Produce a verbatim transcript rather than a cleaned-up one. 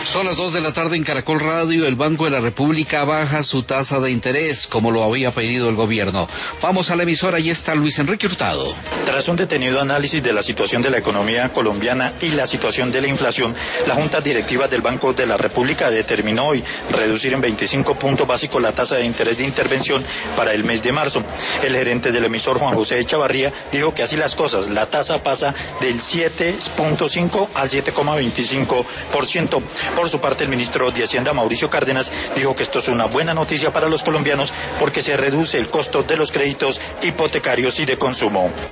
Son las dos de la tarde en Caracol Radio. El Banco de la República baja su tasa de interés, como lo había pedido el gobierno. Vamos a la emisora, y está Luis Enrique Hurtado. Tras un detenido análisis de la situación de la economía colombiana y la situación de la inflación, la Junta Directiva del Banco de la República determinó hoy reducir en veinticinco puntos básicos la tasa de interés de intervención para el mes de marzo. El gerente del emisor, Juan José Echavarría, dijo que así las cosas, la tasa pasa del siete punto cinco al siete coma veinticinco por ciento. Por su parte, el ministro de Hacienda, Mauricio Cárdenas, dijo que esto es una buena noticia para los colombianos porque se reduce el costo de los créditos hipotecarios y de consumo.